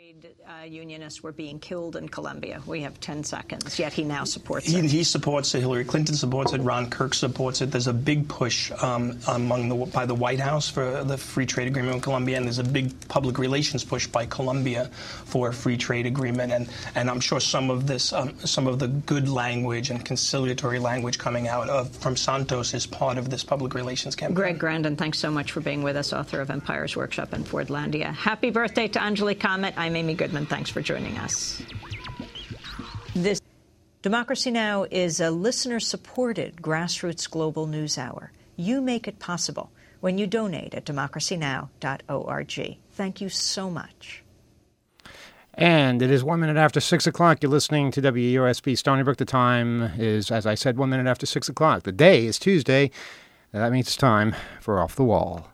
Unionists were being killed in Colombia. We have 10 seconds, yet he now supports it. He supports it. Hillary Clinton supports it. Ron Kirk supports it. There's a big push by the White House for the free trade agreement with Colombia, and there's a big public relations push by Colombia for a free trade agreement. And I'm sure some of the good language and conciliatory language coming out from Santos is part of this public relations campaign. Greg Grandin, thanks so much for being with us, author of Empire's Workshop in Fordlandia. Happy birthday to Anjali Comet. I'm Amy Goodman. Thanks for joining us. This Democracy Now! Is a listener-supported grassroots global news hour. You make it possible when you donate at democracynow.org. Thank you so much. And it is 1 minute after 6 o'clock. You're listening to WUSB Stony Brook. The time is, as I said, 1 minute after 6 o'clock. The day is Tuesday. That means it's time for Off the Wall.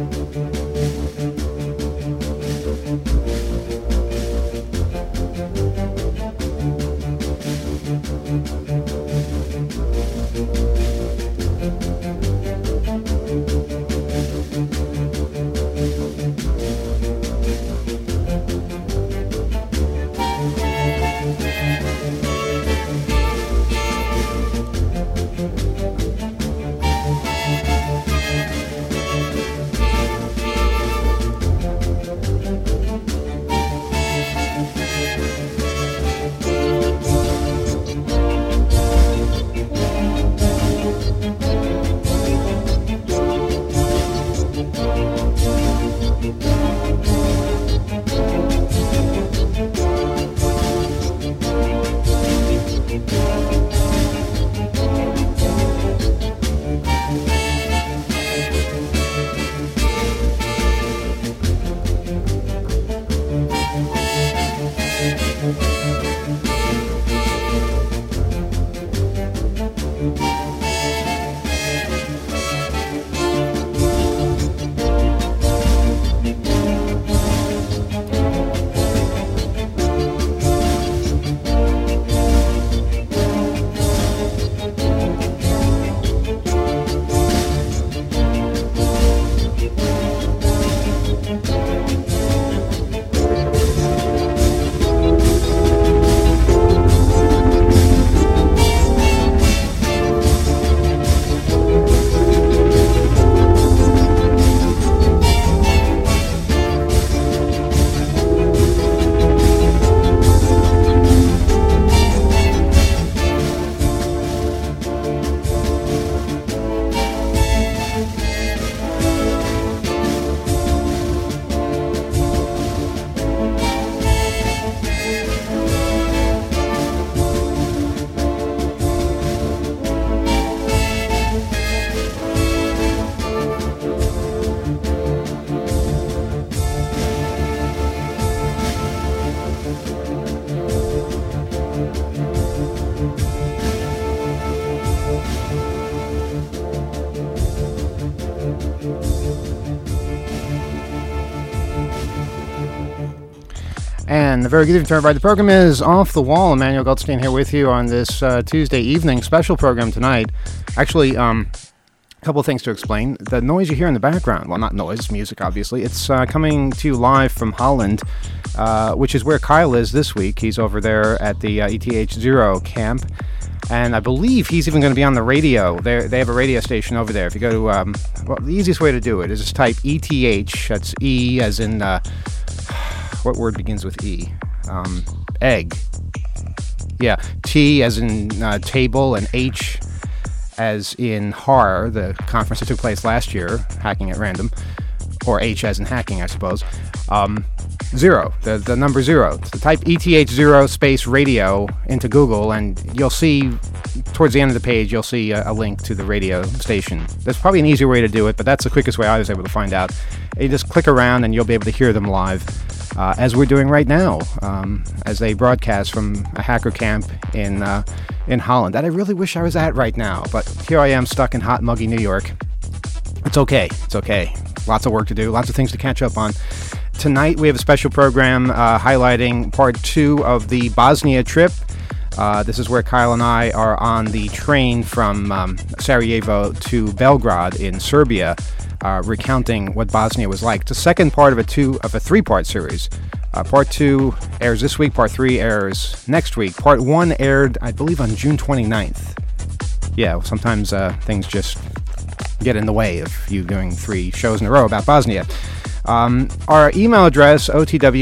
And a very good evening to everybody. The program is Off the Wall. Emmanuel Goldstein here with you on this Tuesday evening special program tonight. Actually, a couple of things to explain. The noise you hear in the background, well, not noise, music, obviously. It's coming to you live from Holland, which is where Kyle is this week. He's over there at the ETH Zero camp. And I believe he's even going to be on the radio. They have a radio station over there. If you go to, well, the easiest way to do it is just type ETH. That's E as in, what word begins with E? Egg. Yeah, T as in table, and H as in HAR, the conference that took place last year, Hacking at Random, or H as in hacking, I suppose. Zero, the number 0. So type ETH0 space radio into Google, and you'll see, towards the end of the page, you'll see a link to the radio station. There's probably an easier way to do it, but that's the quickest way I was able to find out. You just click around, and you'll be able to hear them live, as we're doing right now, as they broadcast from a hacker camp in Holland. That I really wish I was at right now, but here I am stuck in hot, muggy New York. It's okay. It's okay. Lots of work to do, lots of things to catch up on. Tonight we have a special program highlighting part 2 of the Bosnia trip. This is where Kyle and I are on the train from Sarajevo to Belgrade in Serbia. recounting what Bosnia was like. It's the second part of a three-part series. Part 2 airs this week. Part 3 airs next week. Part 1 aired, I believe, on June 29th. Yeah, sometimes things just get in the way of you doing 3 shows in a row about Bosnia. Our email address,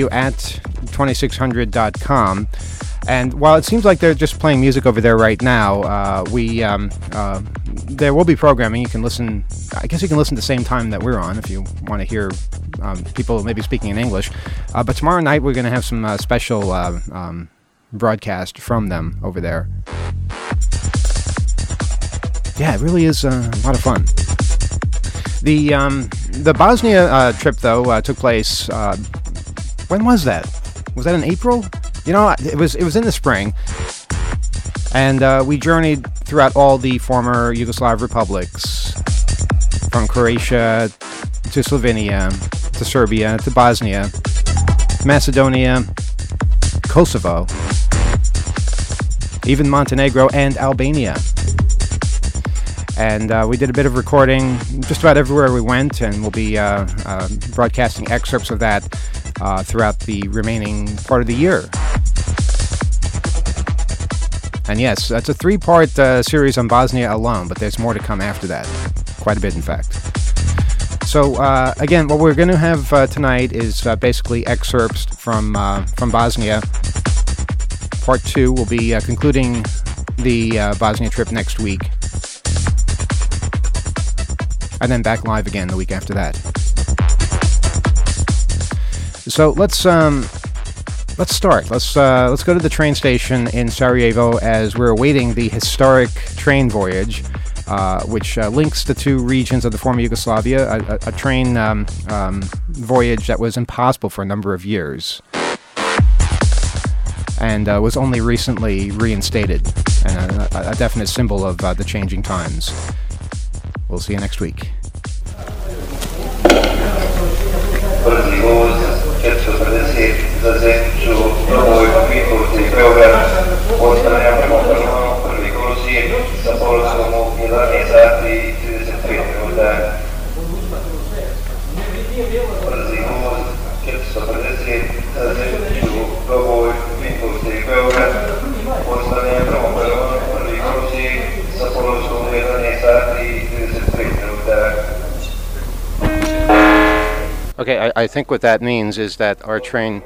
otw@2600.com. And while it seems like they're just playing music over there right now, there will be programming. You can listen. I guess you can listen at the same time that we're on if you want to hear people maybe speaking in English. But tomorrow night we're going to have some special broadcast from them over there. Yeah, it really is a lot of fun. The Bosnia trip though took place. When was that? Was that in April? You know, it was in the spring, and we journeyed throughout all the former Yugoslav republics, from Croatia to Slovenia to Serbia to Bosnia, Macedonia, Kosovo, even Montenegro and Albania. And we did a bit of recording just about everywhere we went, and we'll be broadcasting excerpts of that throughout the remaining part of the year. And yes, that's a 3-part series on Bosnia alone, but there's more to come after that. Quite a bit, in fact. So, again, what we're going to have tonight is basically excerpts from Bosnia. Part 2 will be concluding the Bosnia trip next week. And then back live again the week after that. So let's start. Let's go to the train station in Sarajevo as we're awaiting the historic train voyage, which links the 2 regions of the former Yugoslavia. A train voyage that was impossible for a number of years, and was only recently reinstated, and a definite symbol of the changing times. We'll see you next week. Brzi voz 450 za Zenicu, Novoj Vinkovci, Beograd, ostavljam prema prvi kolosijek sa polosom u 11 sati i 35 minuta. Brzi voz 450 za Zenicu, Novoj Vinkovci, Beograd, ostavljam prema prvi kolosijek sa polosom u 11 sati i 35 minuta. Okay, I think what that means is that our train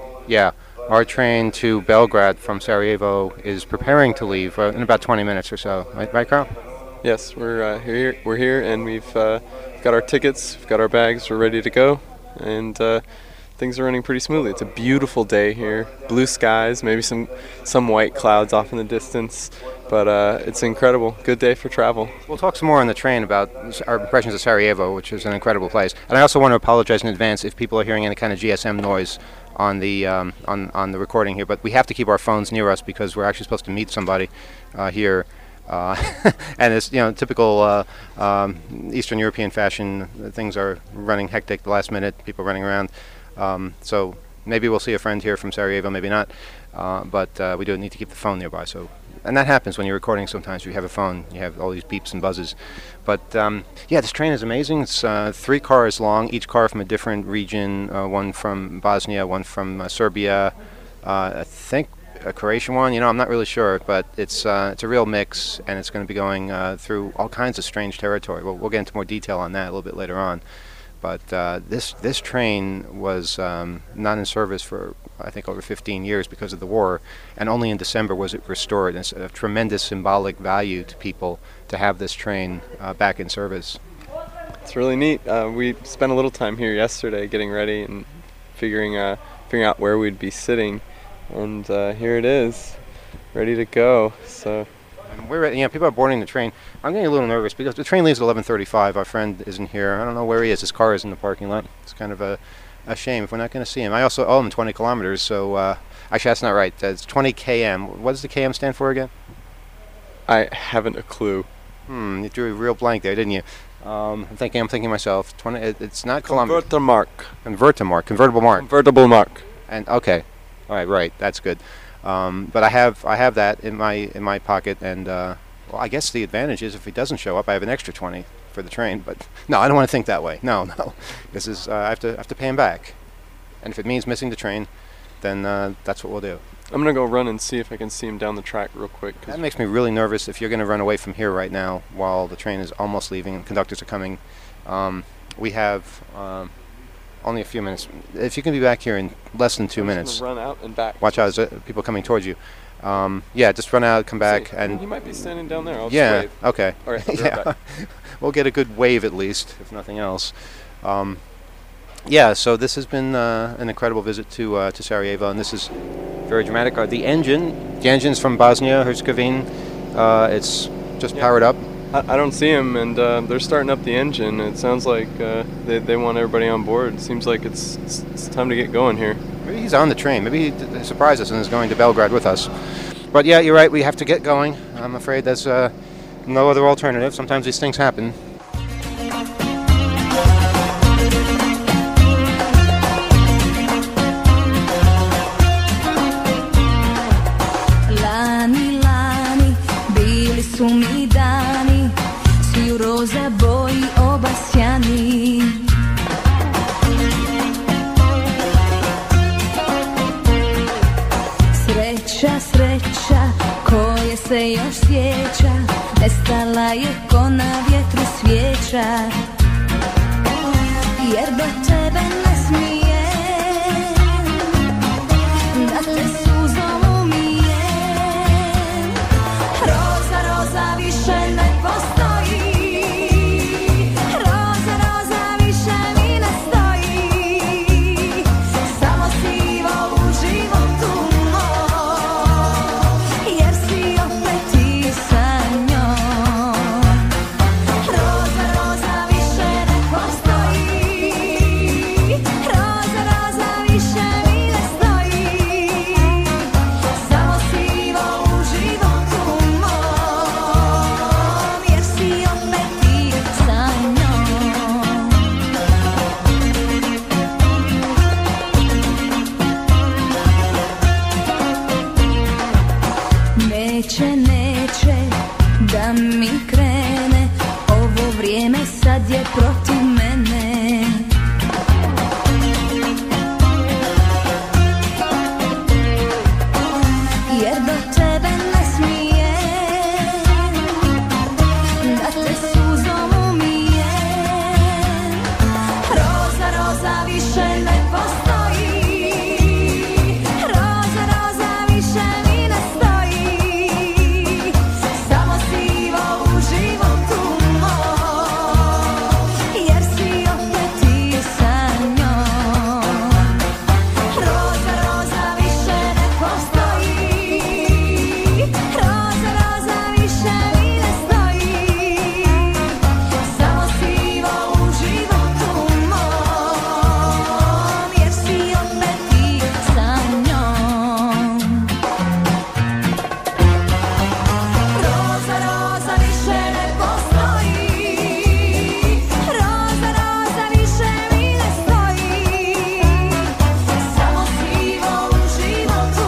to Belgrade from Sarajevo is preparing to leave in about 20 minutes or so. Right, Carl? Yes, we're here, and we've got our tickets, we've got our bags, we're ready to go, and things are running pretty smoothly. It's a beautiful day here, blue skies, maybe some white clouds off in the distance, but it's incredible. Good day for travel. We'll talk some more on the train about our impressions of Sarajevo, which is an incredible place. And I also want to apologize in advance if people are hearing any kind of GSM noise on the on the recording here. But we have to keep our phones near us because we're actually supposed to meet somebody here. And it's typical Eastern European fashion. Things are running hectic the last minute. People running around. So maybe we'll see a friend here from Sarajevo, maybe not. But we do need to keep the phone nearby. And that happens when you're recording sometimes. You have a phone, you have all these beeps and buzzes. But this train is amazing. It's 3 cars long, each car from a different region, one from Bosnia, one from Serbia, I think a Croatian one. I'm not really sure, but it's a real mix, and it's going to be going through all kinds of strange territory. We'll get into more detail on that a little bit later on. But this train was not in service for, I think, over 15 years because of the war, and only in December was it restored. It's a tremendous symbolic value to people to have this train back in service. It's really neat. We spent a little time here yesterday getting ready and figuring out where we'd be sitting, and here it is, ready to go. So. And people are boarding the train. I'm getting a little nervous because the train leaves at 11:35. Our friend isn't here. I don't know where he is. His car is in the parking lot. It's kind of a shame if we're not going to see him. I also owe him 20 kilometers, so actually that's not right. It's 20 km. What does the km stand for again? I haven't a clue. You drew a real blank there, didn't you? I'm thinking myself. 20. It's not kilometers. Convertible mark. And okay, all right. That's good. But I have that in my pocket, and well, I guess the advantage is if he doesn't show up, I have an extra 20 for the train. But no, I don't want to think that way. No. This is I have to pay him back, and if it means missing the train, then that's what we'll do. I'm gonna go run and see if I can see him down the track real quick. That makes me really nervous if you're going to run away from here right now while the train is almost leaving and conductors are coming. We have only a few minutes. If you can be back here in less than 2 minutes. Run out and back. Watch out, there's people coming towards you. Just run out, come back, and he might be standing down there. I'll just wave. Okay. All right, I'll be right back. We'll get a good wave at least, if nothing else. So this has been an incredible visit to Sarajevo, and this is very dramatic. The engine's from Bosnia-Herzegovina. It's just powered up. I don't see him, and they're starting up the engine. It sounds like they want everybody on board. It seems like it's time to get going here. Maybe he's on the train. Maybe he surprised us and is going to Belgrade with us. But yeah, you're right. We have to get going. I'm afraid there's no other alternative. Sometimes these things happen. Lani, bili su mi dani, svi u roza boji obasjani. Sreća, koje se još sjeća, nestala je ko na vjetru svijeća. Jer do tebe ne smijem, da te suzom umijem. Roza više ne postoji, roza više mi ne stoji. Samo sivo u životu moj, jer si opet ti sa njom. Roza više ne postoji, roza više mi ne stoji. Samo sivo u životu mom, jer si opet ti sa njom. Neće da mi krene, ovo vrijeme sad je protiv mene. Jer do tebe ne smijem, da te suzom umijem. Roza više ne postoji, roza više mi ne stoji. Samo sivo u životu moj, jer si opet ti sa njom. Roza više ne postoji, roza više mi ne stoji. Samo sivo u životu mom, jer si opet ti sa njom. Roza više ne postoji, roza više mi ne stoji. Samo sivo u životu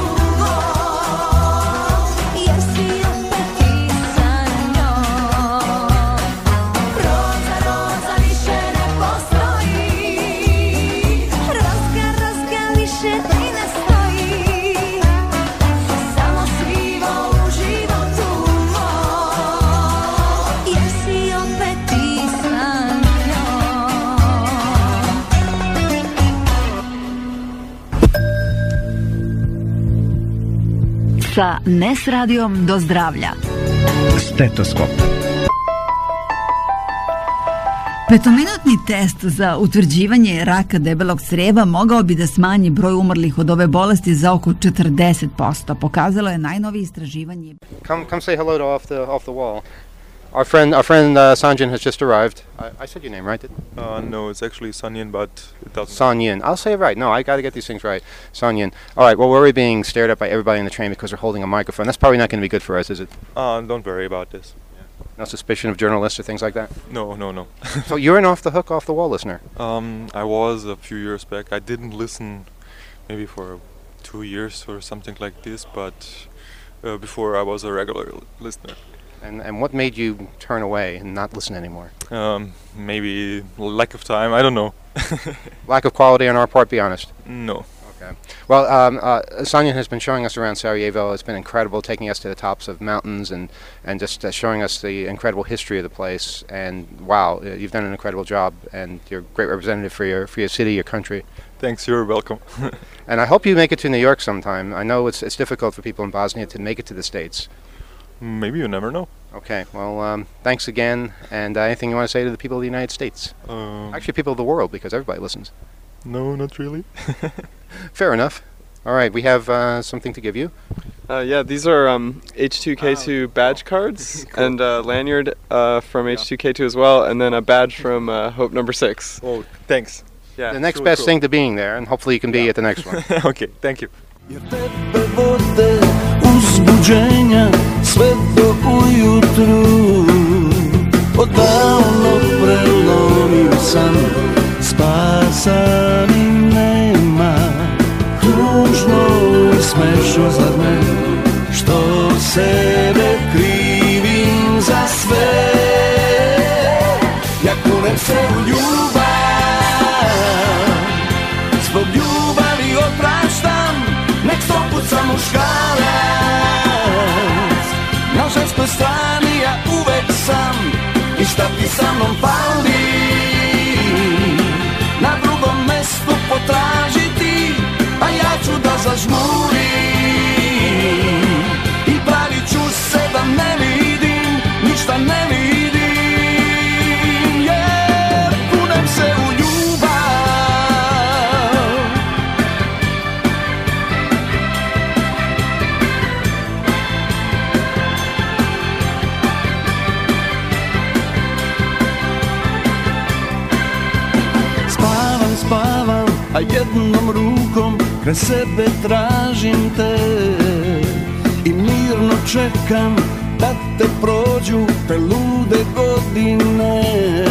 mom, jer si opet ti sa njom. Roza više ne postoji, roska više ti ne stoji. Samo sivo u životu mom, jer si opet ti sa njom. Sa NES radijom do zdravlja. Stetoskop. Petominutni test za utvrđivanje raka debelog crijeva mogao bi da smanji broj umrlih od ove bolesti za oko 40%. Pokazalo je najnovije istraživanje. Come say hello to off the wall. Our friend Sanjin has just arrived. I said your name right, didn't I? No, it's actually Sanyin, but it doesn't. Sanyin. I'll say it right. No, I got to get these things right. Sanyin. All right. Well, we're already being stared at by everybody in the train because we're holding a microphone. That's probably not going to be good for us, is it? Don't worry about this. No suspicion of journalists or things like that? No. So you're an off the wall listener. I was a few years back. I didn't listen maybe for 2 years or something like this, but before I was a regular listener. And what made you turn away and not listen anymore? Maybe lack of time. I don't know. Lack of quality on our part, be honest. No. Okay. Well, Sonia has been showing us around Sarajevo. It's been incredible, taking us to the tops of mountains and just showing us the incredible history of the place. And wow, you've done an incredible job, and you're a great representative for your city, your country. Thanks, you're welcome. And I hope you make it to New York sometime. I know it's difficult for people in Bosnia to make it to the States. Maybe, you never know. Okay, well, thanks again. And anything you want to say to the people of the United States? Actually, people of the world, because everybody listens. No, not really. Fair enough. All right, we have something to give you. Yeah, these are H2K2 badge cards, cool. And a lanyard from H2K2 as well, and then a badge from Hope Number 6. Oh, thanks. Yeah, the next best thing to being there, and hopefully you can be at the next one. Okay, thank you. Uzbuđenja sve do ujutru, odavno prelomio sam, spasa mi nema. Tužno i smešno zar ne, što sebe krivim za sve. Ja kunem se u ljubav, zbog ljubavi opraštam, nek sto put sam muškarac. Na ženskoj strani ja uvek sam, i šta ti sa mnom fali, na drugom mestu potražiti, a ja ću da zažmurim i pravit ću se da ne vidim, ništa ne vidim, jer kunem se u ljubav. Spavam, a jednom rukom kraj sebe tražim te i mirno čekam da te prođu te lude godine.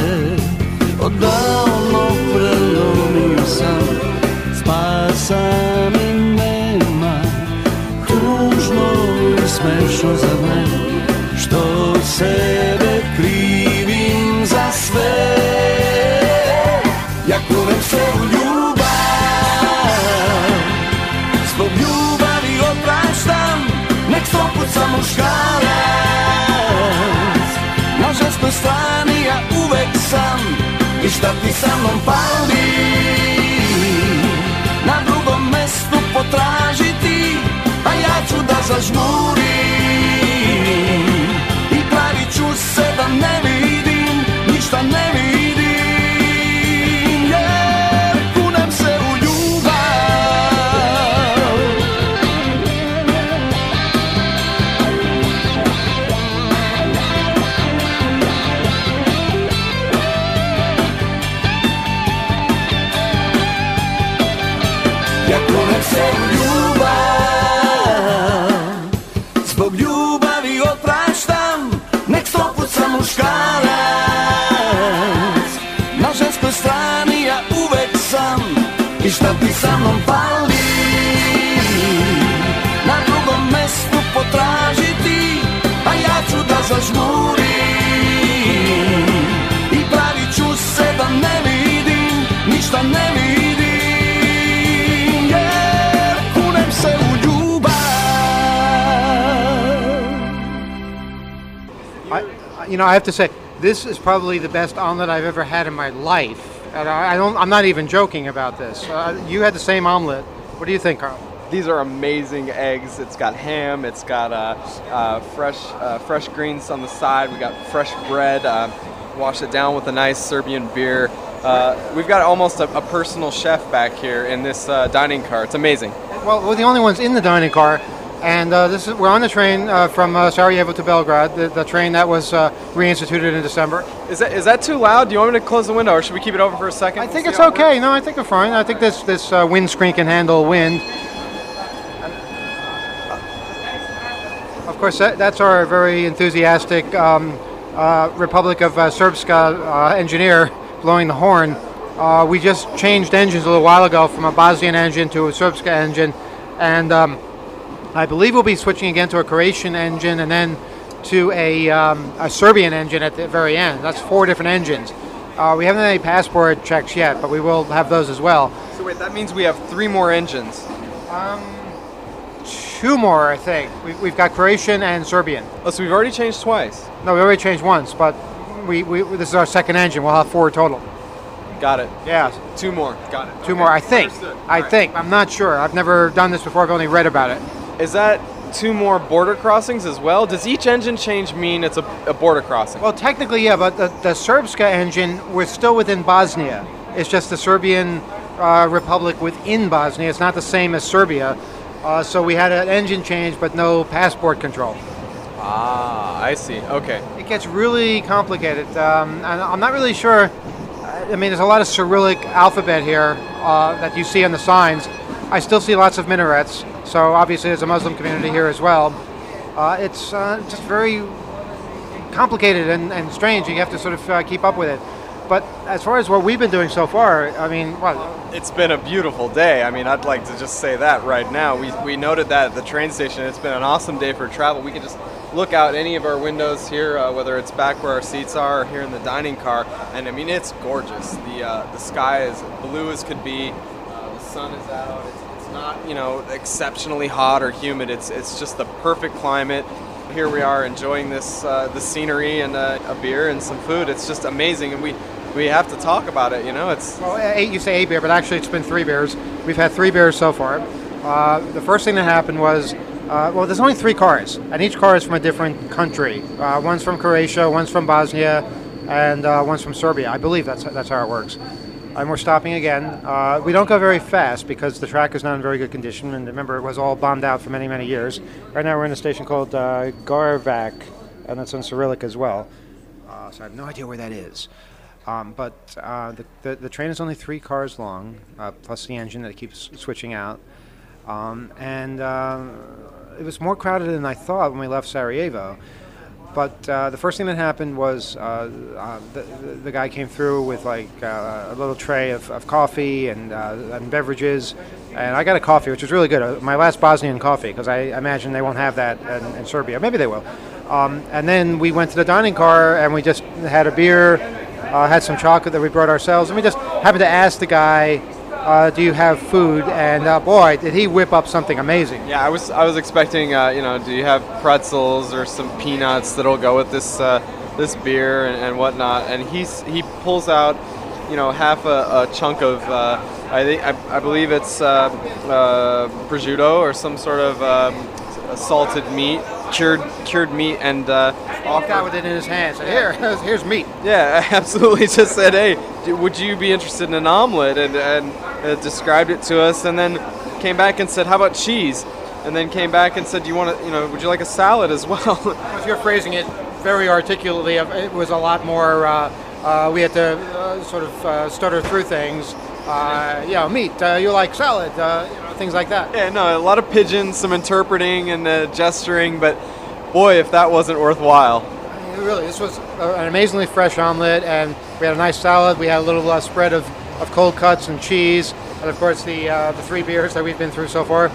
Odavno prelomio sam, spasa mi nema. Tužno i smešno zar ne, što sebe krivim za sve. Ja kunem se u ljubav, zbog ljubavi opraštam, nek sto put sam muškarac. Na ženskoj strani ja uvek sam, i šta ti sa mnom fali, na drugom mestu potražiti, a ja ću da zažmurim i pravit ću se da ne vidim, ništa ne vidim. Zbog ljubavi opraštam, nek sto put sam muškarac. Na ženskoj strani ja uvek sam, i šta ti sa mnom fali, na drugom mestu potražiti, a ja ću da zažmurim i pravit ću se da ne vidim, ništa ne vidim, jer kunem se u ljubav. You know, I have to say, this is probably the best omelet I've ever had in my life. And I'm not even joking about this. You had the same omelet. What do you think, Carl? These are amazing eggs. It's got ham. It's got fresh greens on the side. We got fresh bread. Wash it down with a nice Serbian beer. We've got almost a personal chef back here in this dining car. It's amazing. Well, we're the only ones in the dining car. And we're on the train from Sarajevo to Belgrade, the train that was reinstituted in December. Is that too loud? Do you want me to close the window, or should we keep it open for a second? I think it's okay. No, I think we're fine. I think this windscreen can handle wind. Of course, that's our very enthusiastic Republic of Srpska engineer blowing the horn. We just changed engines a little while ago from a Bosnian engine to a Srpska engine, and I believe we'll be switching again to a Croatian engine, and then to a Serbian engine at the very end. That's 4 different engines. We haven't had any passport checks yet, but we will have those as well. So wait, that means we have 3 more engines. 2 more, I think. We've got Croatian and Serbian. Oh, so we've already changed twice. No, we already changed once, but this is our second engine. We'll have 4 total. Got it. Yeah. 2 more. Got it. 2 more, I think. Understood. I think. I'm not sure. I've never done this before. I've only read about it. Is that 2 more border crossings as well? Does each engine change mean it's a border crossing? Well, technically, yeah, but the Srpska engine, we're still within Bosnia. It's just the Serbian Republic within Bosnia. It's not the same as Serbia. So we had an engine change, but no passport control. Ah, I see. Okay. It gets really complicated. And I'm not really sure. I mean, there's a lot of Cyrillic alphabet here that you see on the signs. I still see lots of minarets. So obviously there's a Muslim community here as well. It's just very complicated and strange. You have to sort of keep up with it. But as far as what we've been doing so far, I mean, it's been a beautiful day. I mean, I'd like to just say that right now. We noted that at the train station. It's been an awesome day for travel. We can just look out any of our windows here, whether it's back where our seats are or here in the dining car, and I mean, it's gorgeous. The sky is blue as could be. The sun is out. It's not, you know, exceptionally hot or humid. It's just the perfect climate. Here we are enjoying this the scenery and a beer and some food. It's just amazing, and we have to talk about it. You know, it's you say a beer, but actually it's been 3 beers. We've had 3 beers so far. The first thing that happened was, well, there's only 3 cars, and each car is from a different country. One's from Croatia, one's from Bosnia, and one's from Serbia. I believe that's how it works. And we're stopping again. We don't go very fast because the track is not in very good condition, and remember, it was all bombed out for many, many years. Right now we're in a station called Garvac, and it's in Cyrillic as well. So I have no idea where that is. But the train is only 3 cars long, plus the engine that keeps switching out. And it was more crowded than I thought when we left Sarajevo. But the first thing that happened was the guy came through with like a little tray of coffee and beverages, and I got a coffee, which was really good. My last Bosnian coffee, because I imagine they won't have that in Serbia. Maybe they will. And then we went to the dining car, and we just had a beer, had some chocolate that we brought ourselves, and we just happened to ask the guy, do you have food? And boy, did he whip up something amazing. Yeah, I was expecting, do you have pretzels or some peanuts that'll go with this this beer and whatnot? And he pulls out, half a chunk of, I believe it's prosciutto or some sort of salted meat, cured meat, and walked out with it in his hand. Said, here's meat. Yeah, absolutely. Just said, hey, would you be interested in an omelet? And described it to us, and then came back and said, how about cheese? And then came back and said, would you like a salad as well? If you're phrasing it very articulately, it was a lot more, we had to sort of stutter through things. Meat, you like salad, things like that. Yeah, no, a lot of pigeons, some interpreting and gesturing, but boy, if that wasn't worthwhile. Really, this was an amazingly fresh omelet, and we had a nice salad. We had a little spread of cold cuts and cheese, and of course the 3 beers that we've been through so far,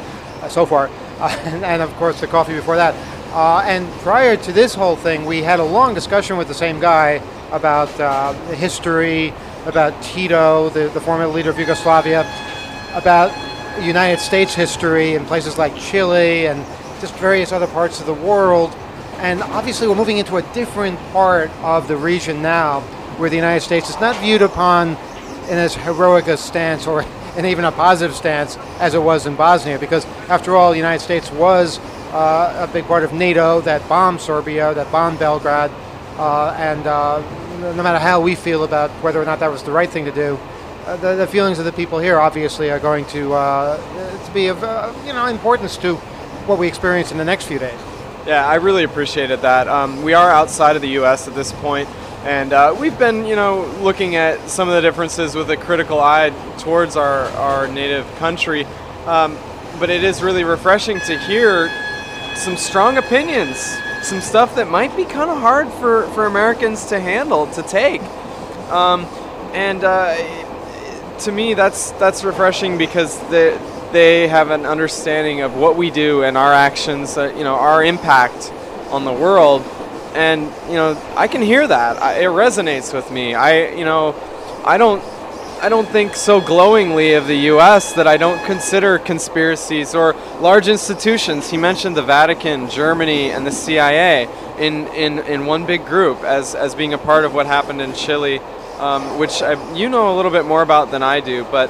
and of course the coffee before that. And prior to this whole thing, we had a long discussion with the same guy about the history, about Tito, the former leader of Yugoslavia, about United States history in places like Chile and just various other parts of the world. And obviously we're moving into a different part of the region now, where the United States is not viewed upon in as heroic a stance or in even a positive stance as it was in Bosnia, because after all, the United States was a big part of NATO that bombed Serbia, that bombed Belgrade, and no matter how we feel about whether or not that was the right thing to do, the feelings of the people here obviously are going to be of importance to what we experience in the next few days. Yeah, I really appreciated that. We are outside of the U.S. at this point, and we've been, looking at some of the differences with a critical eye towards our native country. But it is really refreshing to hear some strong opinions, some stuff that might be kind of hard for Americans to handle, to take. To me, that's refreshing, because they have an understanding of what we do and our actions, our impact on the world. And I can hear that. It resonates with me. I don't think so glowingly of the U.S. that I don't consider conspiracies or large institutions. He mentioned the Vatican, Germany, and the CIA in one big group as being a part of what happened in Chile, which you know a little bit more about than I do, but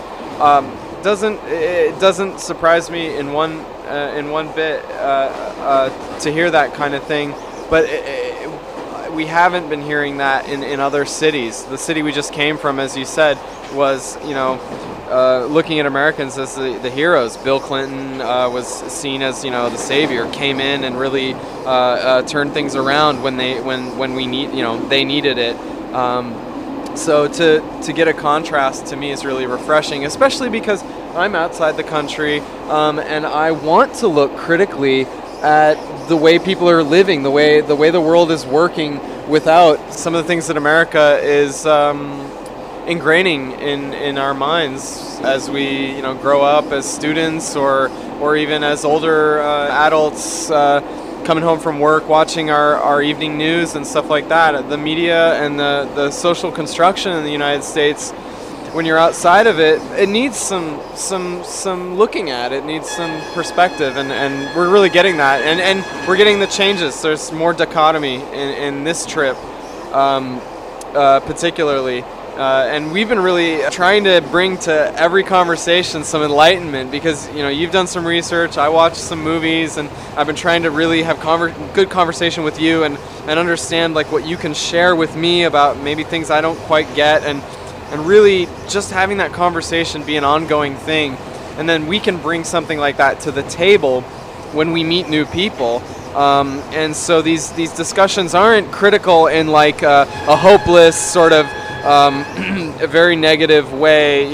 it doesn't surprise me in one bit to hear that kind of thing. But we haven't been hearing that in other cities. The city we just came from, as you said, was looking at Americans as the heroes. Bill Clinton was seen as the savior, came in and really turned things around when we they needed it. So to get a contrast to me is really refreshing, especially because I'm outside the country and I want to look critically at the way people are living, the way the world is working without some of the things that America is ingraining in our minds as we grow up as students or even as older adults coming home from work, watching our evening news and stuff like that. The media and the social construction in the United States, when you're outside of it, it needs some looking at. It needs some perspective, and we're really getting that. And we're getting the changes. There's more dichotomy in this trip, particularly. And we've been really trying to bring to every conversation some enlightenment because, you've done some research, I watched some movies, and I've been trying to really have good conversation with you and understand like what you can share with me about maybe things I don't quite get, and really just having that conversation be an ongoing thing. And then we can bring something like that to the table when we meet new people. And so these discussions aren't critical in like a hopeless sort of a very negative way,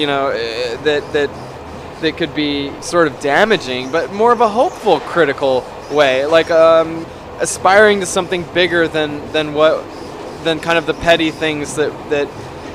that could be sort of damaging, but more of a hopeful, critical way, like aspiring to something bigger than kind of the petty things that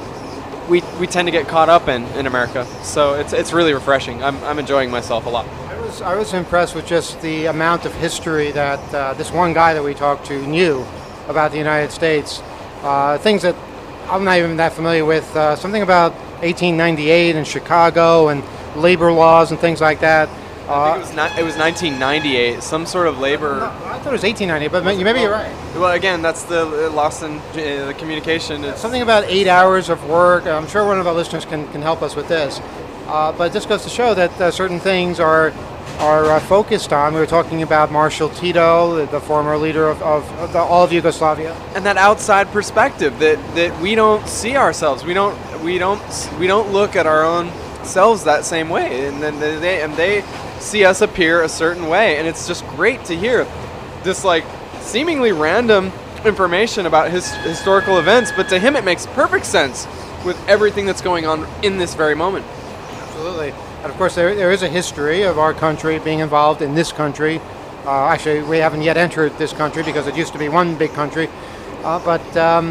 we tend to get caught up in America. So it's really refreshing. I'm enjoying myself a lot. I was impressed with just the amount of history that this one guy that we talked to knew about the United States. Things that I'm not even that familiar with. Something about 1898 in Chicago and labor laws and things like that. I think it was 1998, some sort of labor. No, I thought it was 1898, but maybe you're right. Well, again, that's the loss in the communication. It's something about 8 hours of work. I'm sure one of our listeners can help us with this. But this goes to show that certain things are focused on. We were talking about Marshal Tito, the former leader of all of Yugoslavia, and that outside perspective that we don't see ourselves. We don't look at our own selves that same way, and then they see us appear a certain way, and it's just great to hear this like seemingly random information about historical events, but to him it makes perfect sense with everything that's going on in this very moment. Absolutely. And of course, there is a history of our country being involved in this country. Actually, we haven't yet entered this country because it used to be one big country. But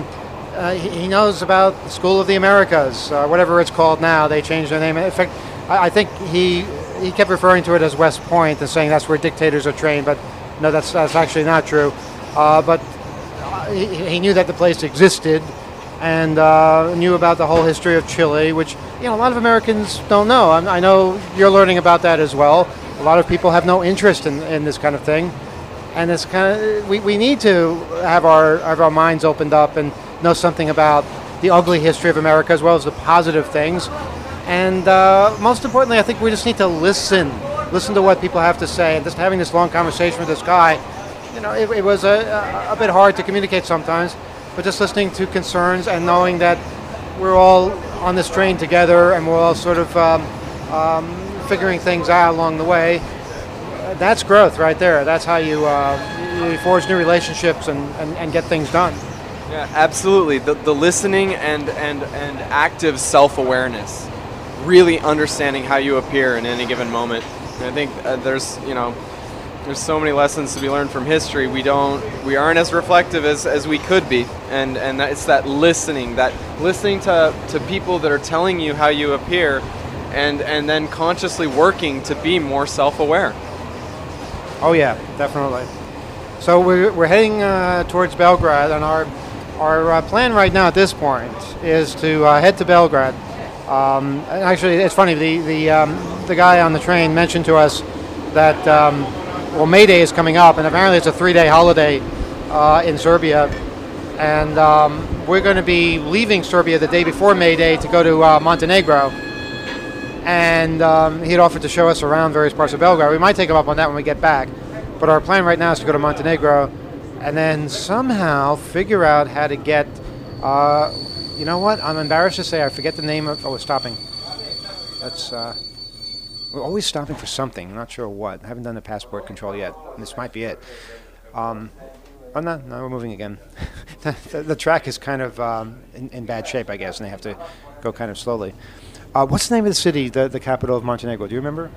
he knows about the School of the Americas, whatever it's called now. They changed their name. In fact, I think he kept referring to it as West Point and saying that's where dictators are trained. But no, that's actually not true. But he knew that the place existed and knew about the whole history of Chile, which a lot of Americans don't know. I know you're learning about that as well. A lot of people have no interest in this kind of thing, and it's kind of we need to have our minds opened up and know something about the ugly history of America as well as the positive things. And most importantly, I think we just need to listen to what people have to say. And just having this long conversation with this guy, it was a bit hard to communicate sometimes, but just listening to concerns and knowing that we're all on this train together and we're all sort of figuring things out along the way. That's growth right there. That's how you forge new relationships and get things done. Yeah, absolutely. The listening and active self-awareness, really understanding how you appear in any given moment. And I think there's so many lessons to be learned from history. We aren't as reflective as we could be, and it's that listening to people that are telling you how you appear, and then consciously working to be more self-aware. Oh yeah, definitely. So we're heading towards Belgrade, and our plan right now at this point is to head to Belgrade. And actually, it's funny. The guy on the train mentioned to us that May Day is coming up, and apparently it's a 3-day holiday in Serbia, and we're going to be leaving Serbia the day before May Day to go to Montenegro. And he'd offered to show us around various parts of Belgrade. We might take him up on that when we get back. But our plan right now is to go to Montenegro and then somehow figure out how to get, you know what? I'm embarrassed to say I forget the name of, we're stopping. That's, we're always stopping for something. I'm not sure what. I haven't done the passport control yet. This might be it. Oh, no, we're moving again. the track is kind of in bad shape, I guess, and they have to go kind of slowly. What's the name of the city, the capital of Montenegro? Do you remember?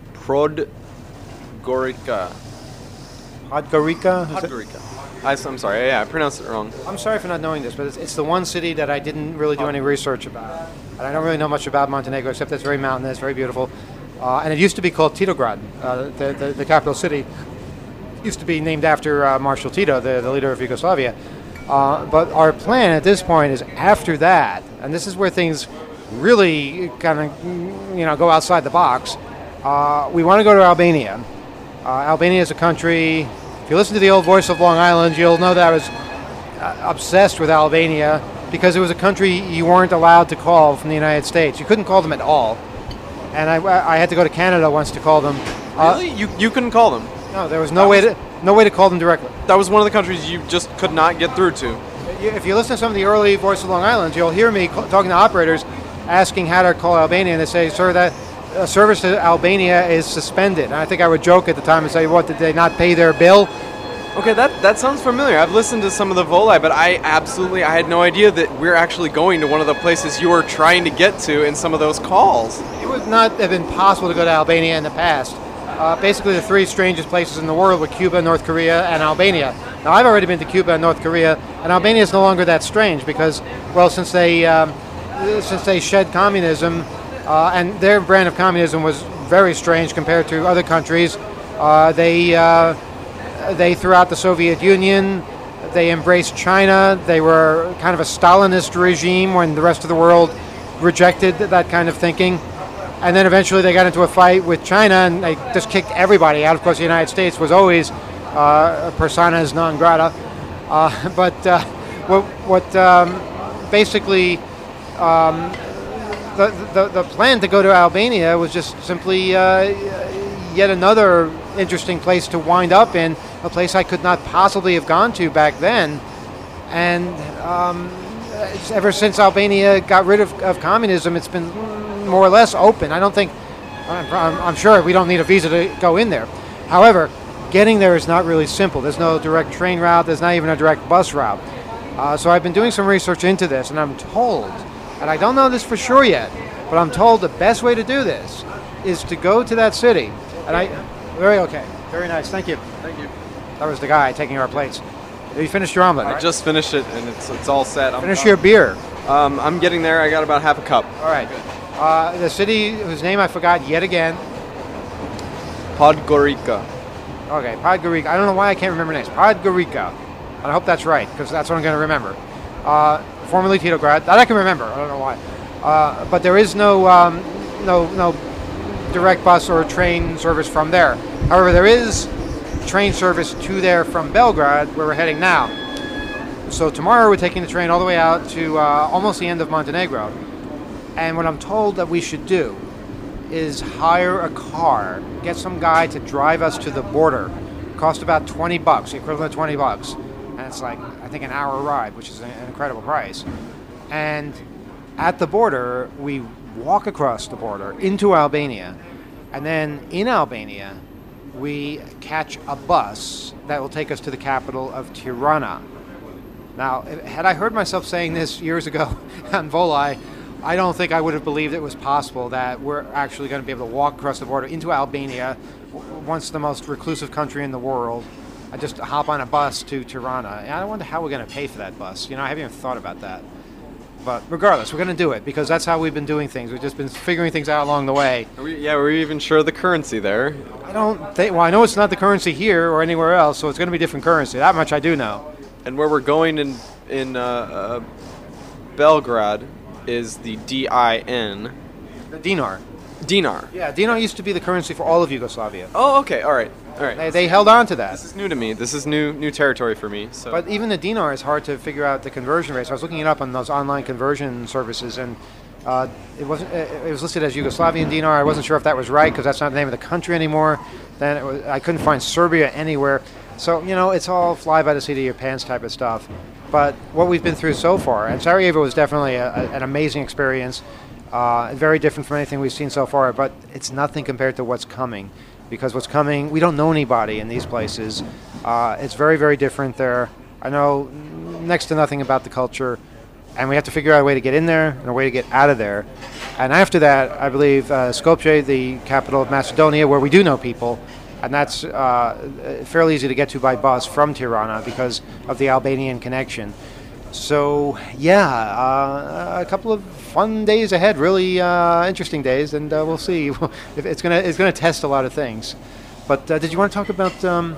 Podgorica. Podgorica? I'm sorry. Yeah, I pronounced it wrong. I'm sorry for not knowing this, but it's the one city that I didn't really do any research about. And I don't really know much about Montenegro, except that it's very mountainous, very beautiful. And it used to be called Titograd, the capital city. It used to be named after Marshal Tito, the leader of Yugoslavia. But our plan at this point is after that, and this is where things really kind of, go outside the box. We want to go to Albania. Albania is a country. If you listen to the old Voice of Long Island, you'll know that I was obsessed with Albania because it was a country you weren't allowed to call from the United States. You couldn't call them at all. And I had to go to Canada once to call them. Really? You couldn't call them? No, there was no way to call them directly. That was one of the countries you just could not get through to. If you listen to some of the early Voice of Long Island, you'll hear me talking to operators asking how to call Albania, and they say, "Sir, that service to Albania is suspended." And I think I would joke at the time and say, "What, did they not pay their bill?" Okay, that sounds familiar. I've listened to some of the Voli, but I had no idea that we're actually going to one of the places you were trying to get to in some of those calls. It would not have been possible to go to Albania in the past. Basically, the three strangest places in the world were Cuba, North Korea, and Albania. Now, I've already been to Cuba and North Korea, and Albania is no longer that strange because, well, since they shed communism, and their brand of communism was very strange compared to other countries, they threw out the Soviet Union, they embraced China, they were kind of a Stalinist regime when the rest of the world rejected that kind of thinking. And then eventually they got into a fight with China and they just kicked everybody out. Of course, the United States was always personas non grata. Basically, the plan to go to Albania was just simply yet another interesting place to wind up in, a place I could not possibly have gone to back then. And ever since Albania got rid of communism, it's been more or less open. I'm sure we don't need a visa to go in there. However, getting there is not really simple. There's no direct train route. There's not even a direct bus route. So I've been doing some research into this, and I'm told, and I don't know this for sure yet, but I'm told the best way to do this is to go to that city. Very okay. Very nice. Thank you. Thank you. That was the guy taking our plates. Have you finished your omelet? I just finished it, and it's all set. Finish your beer. I'm getting there. I got about half a cup. All right. The city whose name I forgot yet again. Podgorica. Okay, Podgorica. I don't know why I can't remember names. Podgorica. And I hope that's right, because that's what I'm going to remember. Formerly Titograd. That I can remember. I don't know why. But there is no direct bus or train service from there. However, there is train service to there from Belgrade, where we're heading now. So tomorrow we're taking the train all the way out to almost the end of Montenegro. And what I'm told that we should do is hire a car, get some guy to drive us to the border. Cost about $20, the equivalent of $20. And it's like, I think, an hour ride, which is an incredible price. And at the border, we walk across the border into Albania. And then in Albania, we catch a bus that will take us to the capital of Tirana. Now, had I heard myself saying this years ago on Voli, I don't think I would have believed it was possible that we're actually going to be able to walk across the border into Albania, once the most reclusive country in the world, and just hop on a bus to Tirana. And I wonder how we're going to pay for that bus. I haven't even thought about that. But regardless, we're going to do it because that's how we've been doing things. We've just been figuring things out along the way. Were you even sure of the currency there? I don't think. Well, I know it's not the currency here or anywhere else, so it's going to be different currency. That much I do know. And where we're going in Belgrade is the DIN. The dinar. Dinar. Yeah, dinar used to be the currency for all of Yugoslavia. Oh, okay. All right. They held on to that. This is new to me. This is new territory for me. So. But even the dinar is hard to figure out the conversion rates. I was looking it up on those online conversion services, and it was listed as Yugoslavian dinar. I wasn't sure if that was right because that's not the name of the country anymore. Then I couldn't find Serbia anywhere. So it's all fly by the seat of your pants type of stuff. But what we've been through so far, and Sarajevo was definitely an amazing experience. Very different from anything we've seen so far, but it's nothing compared to what's coming. Because what's coming, we don't know anybody in these places. It's very, very different there. I know next to nothing about the culture, and we have to figure out a way to get in there and a way to get out of there. And after that, I believe Skopje, the capital of Macedonia, where we do know people, and that's fairly easy to get to by bus from Tirana because of the Albanian connection. So, a couple of fun days ahead, really interesting days, and we'll see. If it's gonna test a lot of things. But did you want to talk about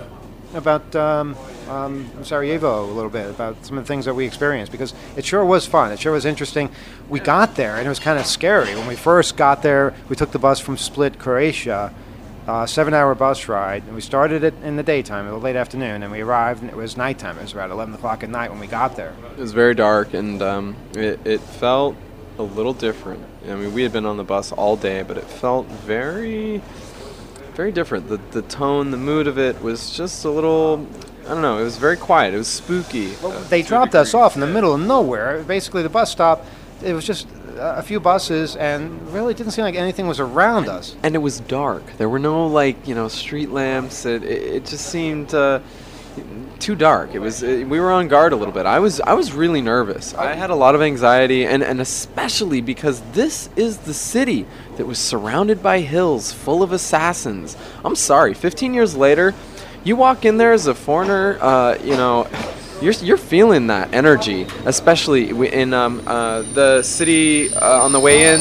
Sarajevo a little bit, about some of the things that we experienced? Because it sure was fun. It sure was interesting. We got there, and it was kind of scary. When we first got there, we took the bus from Split, Croatia, 7-hour bus ride, and we started it in the daytime, it was late afternoon, and we arrived, and it was nighttime. It was about 11 o'clock at night when we got there. It was very dark, and it felt a little different. I mean, we had been on the bus all day, but it felt very, very different. The tone, the mood of it was just a little, I don't know, it was very quiet. It was spooky. Well, they dropped us off in the middle of nowhere. Basically, the bus stop, it was just a few buses, and really didn't seem like anything was around us. And it was dark. There were no street lamps. It just seemed too dark. We were on guard a little bit. I was really nervous. I had a lot of anxiety, and especially because this is the city that was surrounded by hills full of assassins. I'm sorry. 15 years later, you walk in there as a foreigner. You're feeling that energy, especially in the city on the way in.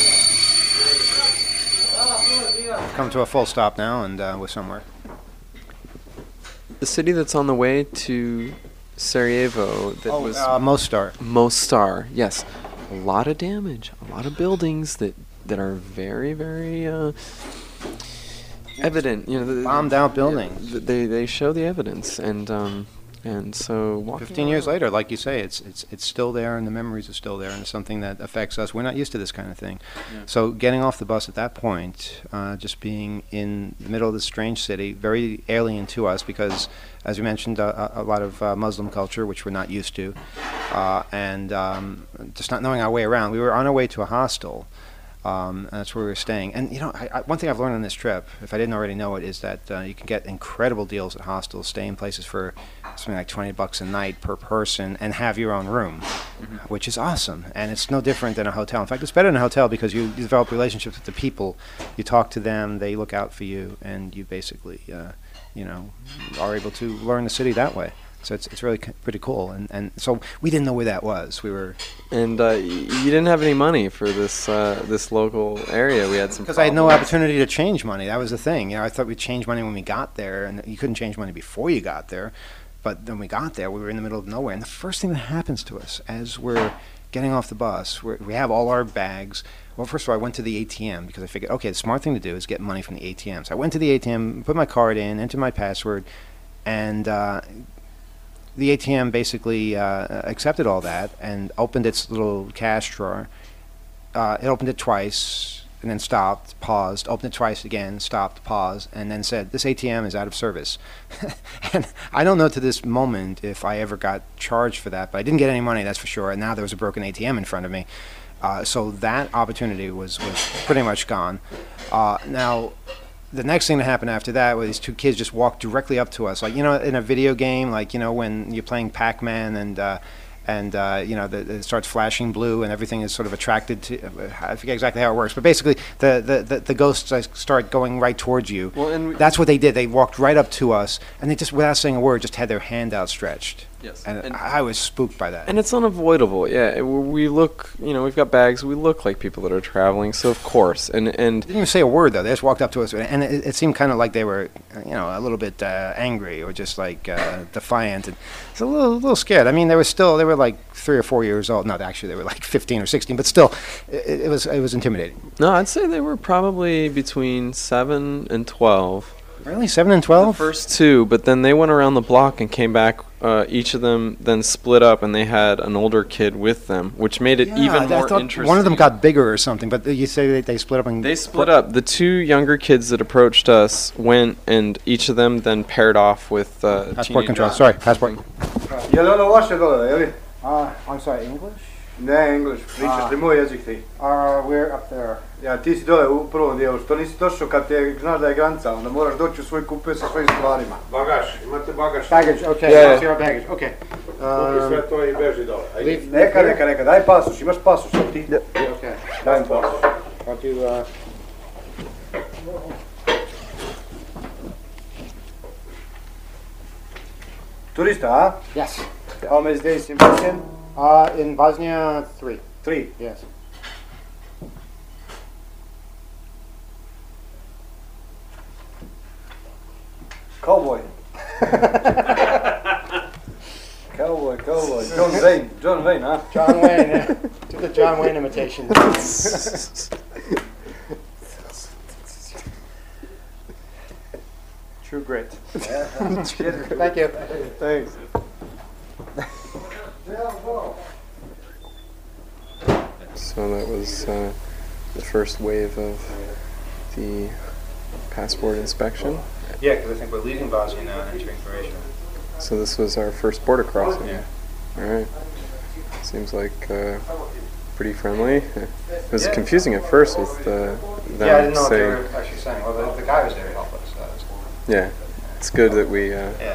Come to a full stop now, and we're somewhere. The city that's on the way to Sarajevo. That was Mostar. Mostar, yes. A lot of damage, a lot of buildings that are very, very evident. Bombed out buildings. They show the evidence, and so 15 years later, like you say, it's still there, and the memories are still there, and it's something that affects us. We're not used to this kind of thing. Yeah. So getting off the bus at that point, just being in the middle of this strange city, very alien to us because, as you mentioned, a lot of Muslim culture, which we're not used to, and just not knowing our way around. We were on our way to a hostel. And that's where we were staying. And, one thing I've learned on this trip, if I didn't already know it, is that you can get incredible deals at hostels, stay in places for something like $20 a night per person, and have your own room, which is awesome. And it's no different than a hotel. In fact, it's better than a hotel because you develop relationships with the people. You talk to them, they look out for you, and you basically, are able to learn the city that way. So it's really pretty cool, and so we didn't know where that was. We were, and you didn't have any money for this local area. We had some because I had no opportunity to change money. That was the thing. I thought we'd change money when we got there, and you couldn't change money before you got there. But when we got there, we were in the middle of nowhere, and the first thing that happens to us as we're getting off the bus, we have all our bags. Well, first of all, I went to the ATM because I figured, okay, the smart thing to do is get money from the ATM. So I went to the ATM, put my card in, entered my password, and the ATM basically accepted all that and opened its little cash drawer. It opened it twice and then stopped, paused, opened it twice again, stopped, paused, and then said, "This ATM is out of service." And I don't know to this moment if I ever got charged for that, but I didn't get any money, that's for sure. And now there was a broken ATM in front of me. So that opportunity was pretty much gone. Now, the next thing that happened after that was these two kids just walked directly up to us, like, in a video game, like, when you're playing Pac-Man and it starts flashing blue and everything is sort of attracted to, I forget exactly how it works, but basically the ghosts start going right towards you. Well, and that's what they did. They walked right up to us, and they just, without saying a word, just had their hand outstretched. Yes. And I was spooked by that. And it's unavoidable. Yeah, we look, we've got bags. We look like people that are traveling. So of course, and they didn't even say a word though. They just walked up to us, and it seemed kind of like they were, a little bit angry or just like defiant. And it's a little scared. I mean, they were like 3 or 4 years old. No, actually, they were like 15 or 16. But still, it was intimidating. No, I'd say they were probably between 7 and 12. Really, 7 and 12? The first 2, but then they went around the block and came back. Each of them then split up, and they had an older kid with them, which made it even more interesting. One of them got bigger or something, but you say they split up. They split up. The 2 younger kids that approached us went, and each of them then paired off with passport control. Sorry, passport. I'm sorry, English? Ne, English. Pričaš li moj jezik ti? We're up there. Ja, ti si dole u prvom dijelu. Što nisi došao kad znaš da je granica, onda moraš doći u svoj kupe sa svojim stvarima. Bagaž, imate bagaž. Baggage, okay. Yeah. Your baggage, okay. Kupi sve to i beži dole. Neka, daj pasoš, imaš pasoš sad ti? Okay. Daj mi pasoš. Turista, a? Yes. How many days in Bosnia? In Bosnia, 3. 3? Yes. Cowboy. Cowboy. John Wayne, huh? John Wayne, yeah. Do the John Wayne imitation. True grit. Thank you. Thanks. So that was the first wave of the passport inspection. Yeah, because I think we're leaving Bosnia now and entering Croatia. So this was our first border crossing. Yeah. All right. Seems like pretty friendly. It was confusing at first with them saying... Yeah, I didn't know what they were actually saying. Well, the guy was there to help us. So that was cool. Yeah. It's good that we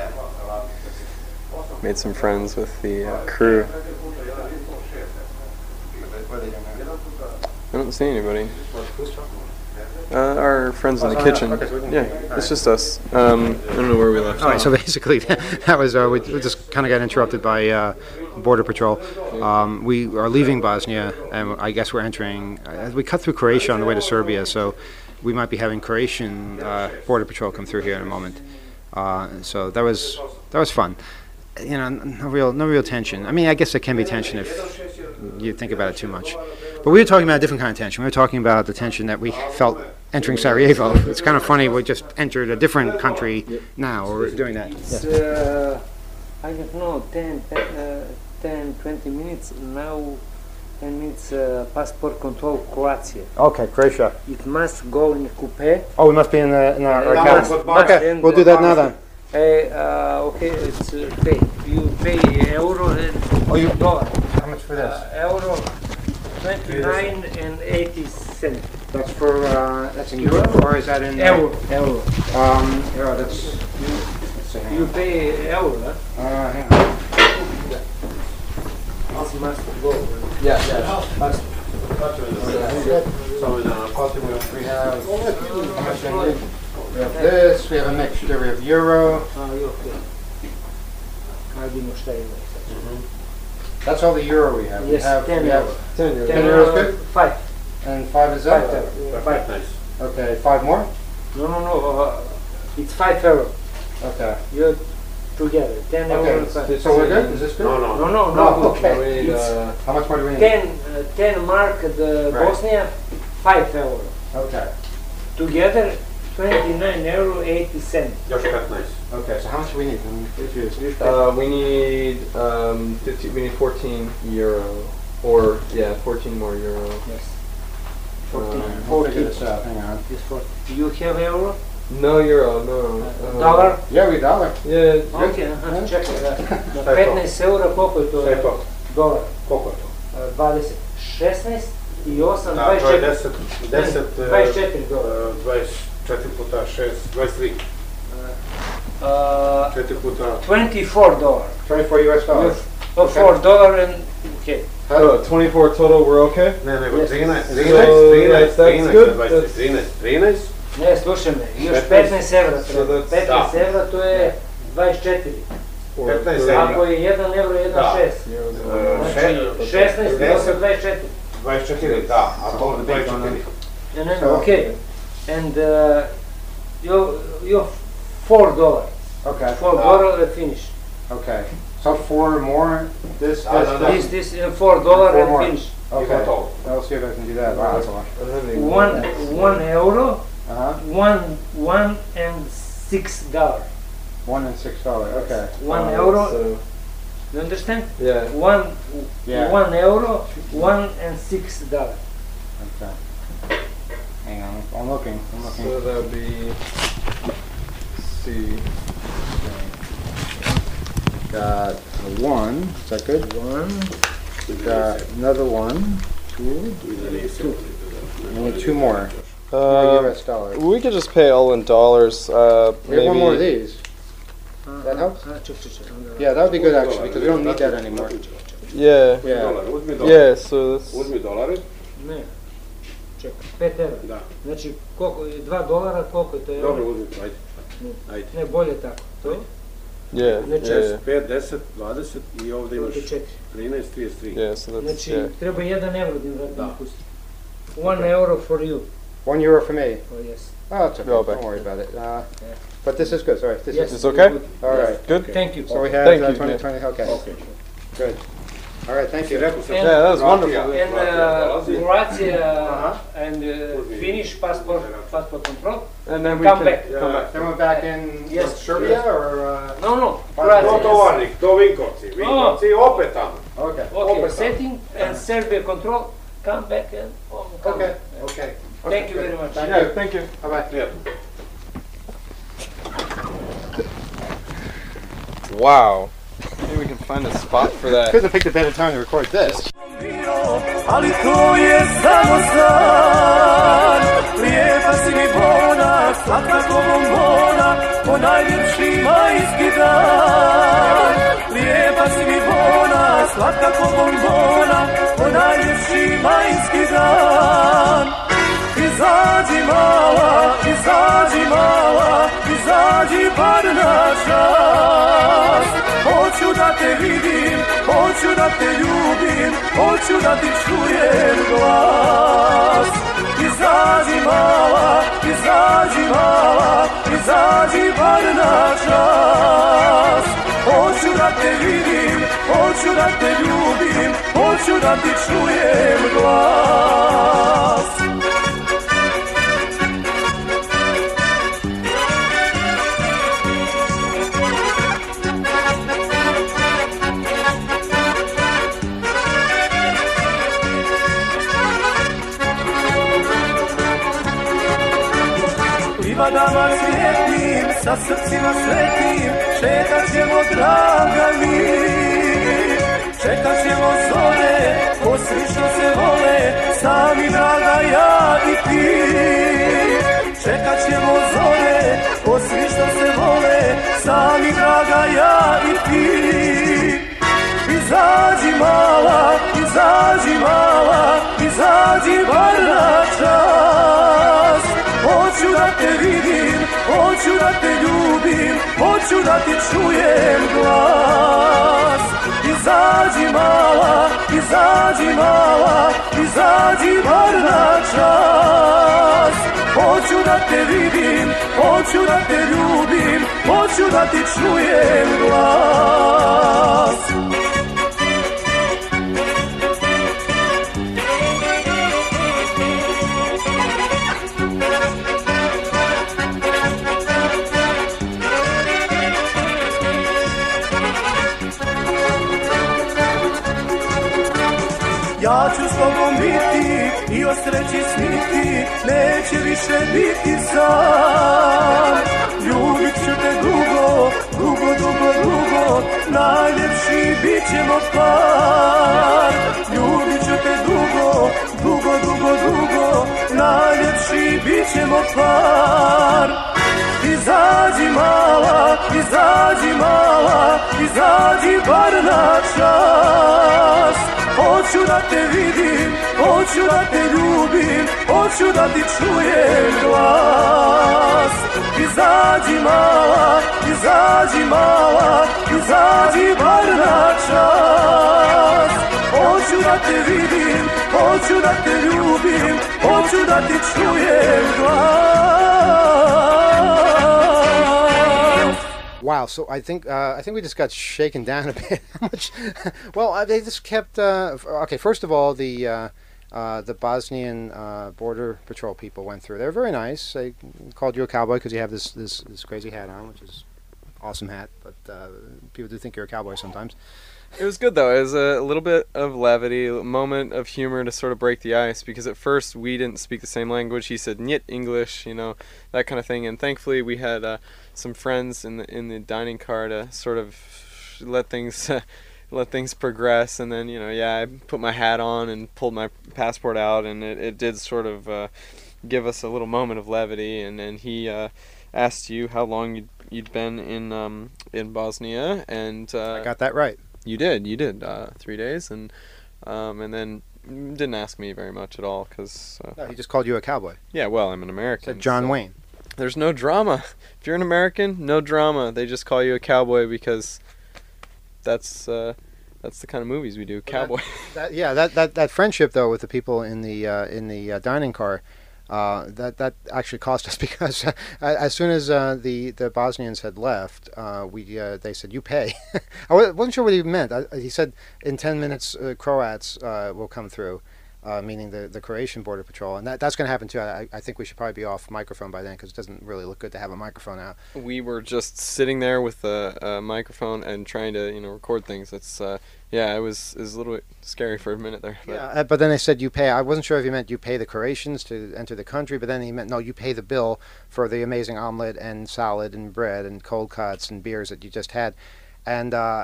made some friends with the crew. What are they doing now? I don't see anybody. Our friends in the kitchen. Okay, so yeah, it's just us. I don't know where we left. All right, so basically that was we just kind of got interrupted by Border Patrol. We are leaving Bosnia, and I guess we're entering. We cut through Croatia on the way to Serbia, so we might be having Croatian Border Patrol come through here in a moment. So that was fun. No real tension. I mean, I guess there can be tension if you think about it too much. But we were talking about a different kind of tension. We were talking about the tension that we felt entering Sarajevo. It's kind of funny, we just entered a different country now, or we're doing that. It's, I don't know, 10, 20 minutes. Now 10 minutes passport control Croatia. Okay, Croatia. It must go in coupe. Oh, we must be in our cabin. Okay, we'll do that now then. Okay, it's pay. You pay euro and dollar. How much for this? Euro 29 and 80 cents. That's for that's in euro, or is that in euro? Euro. That's. You pay euro, huh? Hang on. This must go. Yeah. We have how much in it? We have this. We have a mixture. We have euro. That's all the euro we have. Yes, 10 euro. 10 euro. 10 euro is good? 5. And 5 is that? 5. Nice. Okay, 5 more? No. It's 5 euro. Okay. You're together. 10 euro. So we're good? Is this good? No. Okay. How much more do we need? 10 mark the Bosnia, 5 euro. Okay. Together, 29 euro 80 cents. Još 15. Okay, so how much do we need? We need 50. We need 14 euro, or 14 more euro. Yes. 14. Hang on. Do you have euro? No euro, no. Dollar? Yeah, we dollar. Yeah. Okay, check that. 15 euro koliko je to? Sve to. Dolar. Koliko je to? 20, 16 i 8, Da, 24. to je 10, 24 dolara. 24 puta 6, 23. 4 puta... $24. 24 US dollars. $4 and okay. 24 total, we're okay? Ne, nego 13. That's good. 13. Ne, slušaj me, još 15 evra treba. 15 evra to je 24. 15 Ako je 1 euro, 1,6. Znači 16 plus 24. 24, da, a to 24. Okay. And you're $4. Okay. $4 finish. Okay. So 4 more. This $4 and finish. Okay. I'll see if I can do that. Wow, that's a lot. $1 euro. $1 and $6. $1 and $6. Okay. €1. So you understand? Yeah. $1 euro, $1 and $6. Okay. Hang on, I'm looking. So that would be. Let's see. Got a 1. Is that good? 1. Got another 1. 2. And then 2 more. US dollars. We could just pay all in dollars. We have 1 more of these. That helps? Yeah, that would be good actually, because we don't need that anymore. Yeah. Yeah, so that's... Uzmi dolare. Ne. Čekaj, 5 eura. Da. Znači, koliko je $2, koliko je to euro? Dobro, uzmi, ajde. Ne, bolje tako. To? Yeah. Znači, 5, 10, 20 i ovdje imaš 4. 13, 33. Yeah, so that's... Znači, treba 1 euro da pustiti. $1 euro for you. €1 for me? Oh, yes. Oh, it's okay. Don't worry about it. But this is good. Sorry. This is okay? All right. Good? Thank you. So we have 2020. Okay. Good. All right. Thank you. Yeah, that was wonderful. And Croatia and finish passport control. And then we come back. Then we're back in Serbia or? No. Croatia. Tovarnik, to Vinkovci. Vinkovci opet tamo. Okay. Okay. Setting and Serbia control. Come back and come back. Okay. Thank you very much. Thank you. Bye-bye. Wow. Maybe we can find a spot for that. Couldn't have picked a better time to record this. Ali to je samo san, lijepa si mi bona, slatka ko bombona, po najljepši majski dan. Lijepa si mi bona, slatka ko bombona, po najljepši majski dan. Izađi mala, izađi mala, izađi bar na čas. Hoću da te vidim, hoću da te ljubim, hoću da ti čujem glas. Izađi mala, izađi mala, izađi bar na čas. Hoću da te vidim, hoću da te ljubim, hoću da ti čujem glas. Livadama cvjetnim, sa srcima sretnim, šetat ćemo draga mi. Čekat ćemo zore, ko svi što se vole, sami draga ja i ti. Čekat ćemo zore, ko svi što se vole, sami draga ja i ti. Izađi mala, izađi mala, izađi bar na čas. Hoću da te vidim, hoću da te ljubim, hoću da ti čujem glas. Izađi mala, izađi mala, izađi bar na čas. Hoću da te vidim, hoću da te ljubim, hoću da ti čujem glas. Ja ću s tobom biti i o sreći sniti, neće više biti sam. Ljubit ću te dugo, dugo, dugo, dugo, najljepši bit ćemo par. Ljubit ću te dugo, dugo, dugo, dugo, najljepši bit ćemo par. Izađi mala, izađi mala, izađi bar na čas. Hoću hoću da te vidim, hoću da te ljubim, hoću da ti čujem glas. Izađi mala, izađi mala, izađi bar na čas. Hoću da te vidim, hoću da te ljubim, hoću da ti čujem glas. Wow, so I think we just got shaken down a bit. How much? Well, they just kept. Okay, first of all, the Bosnian border patrol people went through. They were very nice. They called you a cowboy because you have this crazy hat on, which is awesome hat. But people do think you're a cowboy sometimes. It was good, though. It was a little bit of levity, a moment of humor to sort of break the ice, because at first we didn't speak the same language. He said "niet English," that kind of thing. And thankfully we had some friends in the dining car to sort of let things progress. And then I put my hat on and pulled my passport out, and it did sort of give us a little moment of levity. And then he asked you how long you'd been in Bosnia, and I got that right. You did 3 days, and then didn't ask me very much at all, because no, he just called you a cowboy. Yeah, well, I'm an American. Said John Wayne. There's no drama. If you're an American, no drama. They just call you a cowboy because that's the kind of movies we do. Cowboy. That friendship though with the people in the dining car. That actually cost us, because as soon as the Bosnians had left, they said, "You pay." I wasn't sure what he meant. He said, "In 10 minutes, Croats will come through," meaning the Croatian border patrol, and that's going to happen too. I think we should probably be off microphone by then, because it doesn't really look good to have a microphone out. We were just sitting there with a microphone and trying to record things. It's it was a little bit scary for a minute there. But. Yeah, but then they said you pay. I wasn't sure if he meant you pay the Croatians to enter the country, but then he meant no, you pay the bill for the amazing omelet and salad and bread and cold cuts and beers that you just had. And I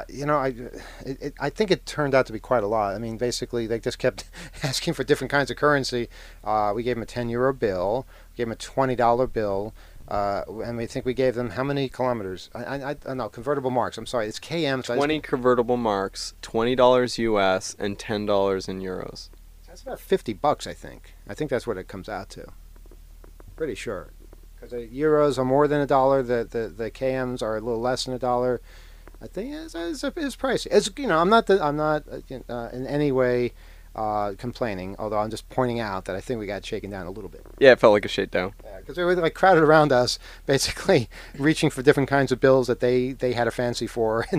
think it turned out to be quite a lot. I mean, basically they just kept asking for different kinds of currency. We gave them a €10 bill, we gave them a $20 bill. And we think we gave them how many kilometers? I don't know, convertible marks. I'm sorry, it's km. So 20 convertible marks, $20 US, and $10 in euros. That's about $50, I think. I think that's what it comes out to. Pretty sure, because the euros are more than $1. The kms are a little less than $1. I think it's pricey. It's I'm not in any way complaining, although I'm just pointing out that I think we got shaken down a little bit. Yeah, it felt like a shakedown. Yeah, because they were crowded around us, basically reaching for different kinds of bills that they had a fancy for,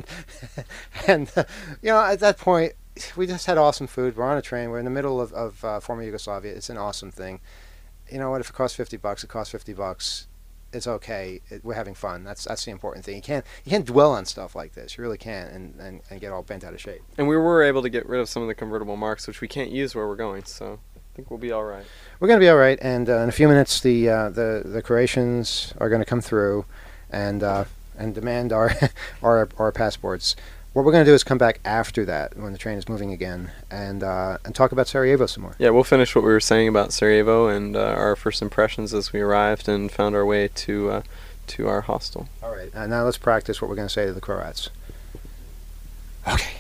and at that point we just had awesome food. We're on a train. We're in the middle of former Yugoslavia. It's an awesome thing. You know what? If it costs $50, it costs $50. It's okay. We're having fun. That's the important thing. You can't dwell on stuff like this. You really can't, and get all bent out of shape. And we were able to get rid of some of the convertible marks, which we can't use where we're going. So I think we'll be all right. We're going to be all right. And in a few minutes, the Croatians are going to come through, and demand our passports. What we're going to do is come back after that, when the train is moving again, and talk about Sarajevo some more. Yeah, we'll finish what we were saying about Sarajevo and our first impressions as we arrived and found our way to our hostel. All right, now let's practice what we're going to say to the Croats. Okay.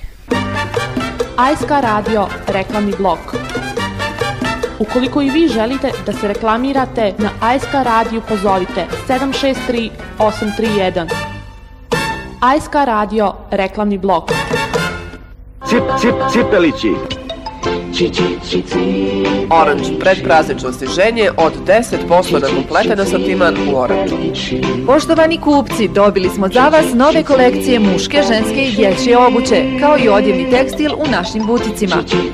ASK Radio reklamni blok. Ukoliko i vi želite da se reklamirate na ASK Radio, pozovite 763 831. ASK Radio reklamni blok. Cip, cip, cipelići. Orange predpraznično osvježenje od 10% na kompletan asortiman u Orange. Poštovani kupci, dobili smo za vas nove kolekcije muške, ženske i dječje obuće, kao i odjevni tekstil u našim buticima.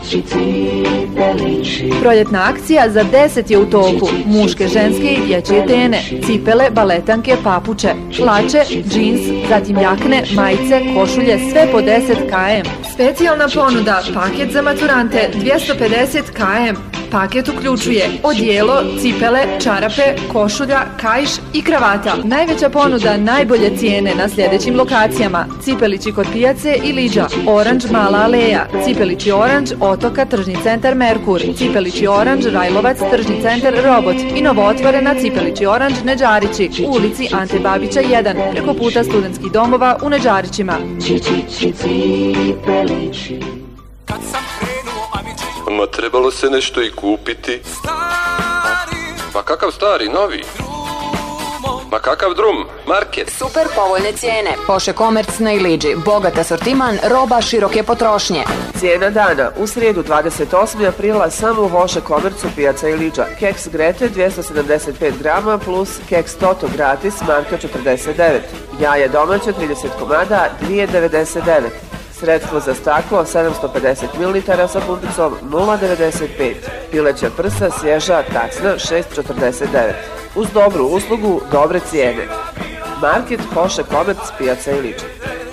Proljetna akcija za 10 je u toku. Muške, ženske i dječje tene, cipele, baletanke, papuče, hlače, džins, zatim jakne, majice, košulje, sve po 10 km. Specijalna ponuda, paket za maturante 250 km. Paket uključuje odijelo, cipele, čarape, košulja, kaiš i kravata. Najveća ponuda, najbolje cijene na sljedećim lokacijama: Cipelići kod pijace i Liđa, Orange Mala aleja, Cipelići Orange Otoka, tržni centar Merkur, Cipelići Orange Rajlovac, tržni centar Robot i novootvorena Cipelići Orange Neđarići u ulici Ante Babića 1, preko puta studentskih domova u Neđarićima. Kad sam krenuo, a mi Ma trebalo se nešto i kupiti. Pa kakav stari, novi? Ma kakav drum, market. Super povoljne cijene. Poše Komerc na Iliđi. Bogat asortiman, roba široke potrošnje. Cijena dana. U srijedu 28. aprila samo u Hoše Komercu pijaca Iliđa. Keks Grete 275 grama plus keks Toto gratis marka 49. Jaje domaće 30 komada 2,99. Sredstvo za staklo 750 ml sa pumpicom 0,95. Pileća prsa svježa taksna 6,49. Uz dobru uslugu, dobre cijene. Market Hoše Komerc pijaca Iliđa.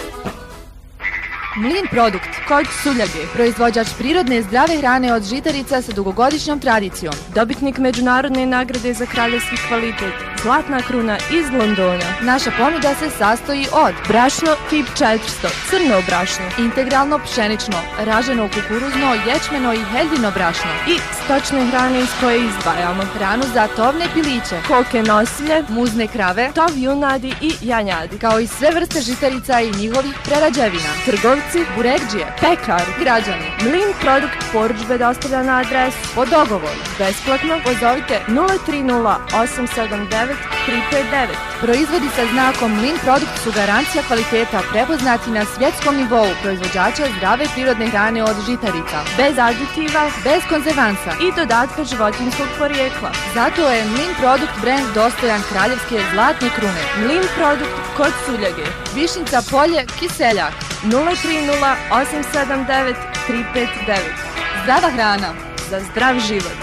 Mlin Produkt, kod Suljage, proizvođač prirodne zdrave hrane od žitarica sa dugogodišnjom tradicijom. Dobitnik međunarodne nagrade za kraljevski kvalitet, Zlatna kruna iz Londona. Naša ponuda se sastoji od brašno tip 400, crno brašno, integralno pšenično, raženo kukuruzno, ječmeno i heljino brašno i stočne hrane iz koje izdvajamo hranu za tovne piliće, koke nosilje, muzne krave, tov junadi i janjadi, kao i sve vrste žitarica i njihovih prerađevina. Trgovci, burekđije, pekar, građani. Mlin Produkt porudžbe dostavlja na adresu po dogovoru. Besplatno pozovite 030 879 359. Proizvodi sa znakom Mlin Produkt su garancija kvaliteta prepoznati na svjetskom nivou proizvođača zdrave prirodne hrane od žitarica. Bez aditiva, bez konzervansa i dodatka životinjskog porijekla. Zato je Mlin Produkt brend dostojan kraljevske Zlatne krune. Mlin Produkt kod Suljage. Višnjica polje, Kiseljak. 030 879 359. Zdrava hrana za zdrav život.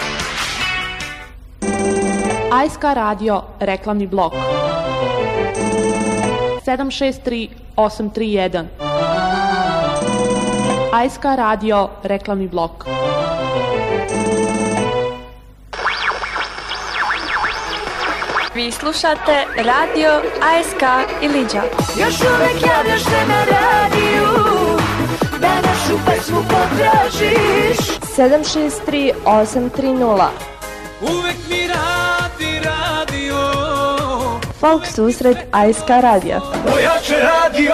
ASK Radio reklamni blok 763 831. ASK Radio reklamni blok. Vi slušate radio ASK Iliđa. Još uvek javljaš se na radiju, da našu pesmu potražiš. 763 830. Uvek mi radi radio. Folk susret ASK radija. Pojače radio.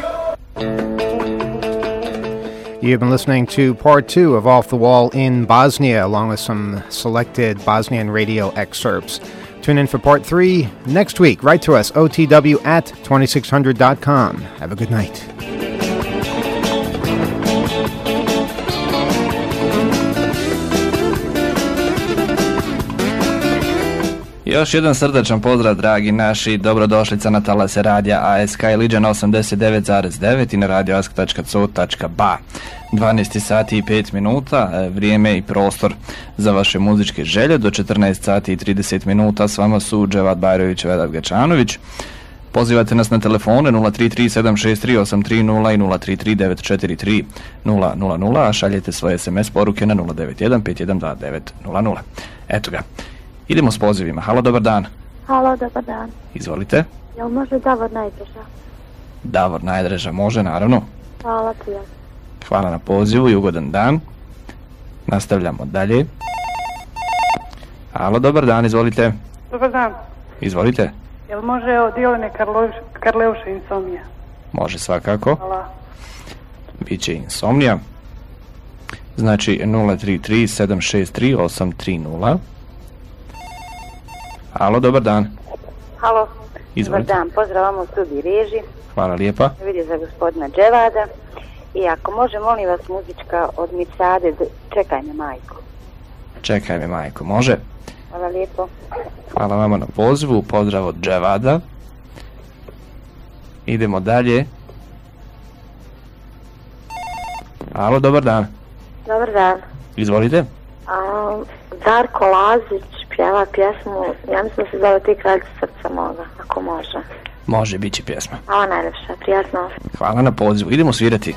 You've been listening to part 2 of Off the Wall in Bosnia, along with some selected Bosnian radio excerpts. Tune in for part 3 next week. Write to us, otw@2600.com. Have a good night. Još jedan srdačan pozdrav, dragi naši, dobrodošlica na talase radija ASK Iliđa na 89,9 i na radioask.co.ba. 12 sati i 5 minuta, vrijeme i prostor za vaše muzičke želje. Do 14 sati i 30 minuta s vama su Dževad Bajrović i Vedat Gačanović. Pozivate nas na telefone 033-763-830 i 033-943-000, a šaljete svoje SMS poruke na 091-512-900. Eto ga. Idemo s pozivima. Halo, dobar dan. Halo, dobar dan. Izvolite. Jel može Davor Najdreža? Davor Najdreža može, naravno. Hvala, prijatno. Hvala na pozivu i ugodan dan. Nastavljamo dalje. Halo, dobar dan, izvolite. Dobar dan. Izvolite. Jel može od Jelene Karleuše Insomnija? Može svakako. Hvala. Biće Insomnija. Znači 033-763-830. Halo, dobar dan. Halo, izvolite. Dobar dan, pozdrav vam u studiji reži. Hvala lijepa. Vidio za gospodina Dževada. I ako može, molim vas, muzička od Mirsade, Čekaj me majko. Čekaj me majko, može? Hvala lijepo. Hvala vama na pozivu, pozdrav od Dževada. Idemo dalje. Halo, dobar dan. Dobar dan. Izvolite. Darko Lazić pjeva pjesmu, ja mislim da se zove Ti kralj srca moga, ako može. Može, bit će pjesma. Hvala najljepša, prijatno. Hvala na pozivu, idemo svirati.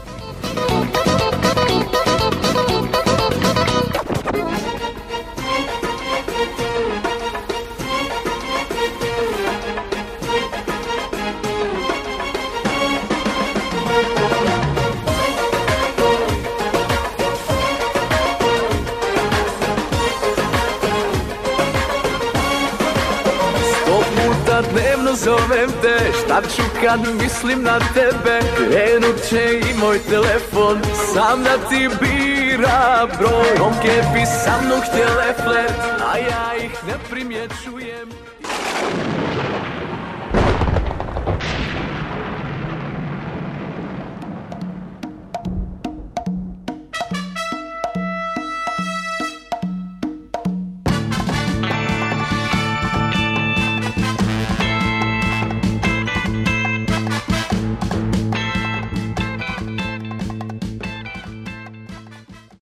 dnevno zovem te, šta ću kad mislim na tebe. Krenut će i moj telefon, sam da ti bira broj. Momke bi sa mnom htjele flirt, a ja ih ne primjećujem.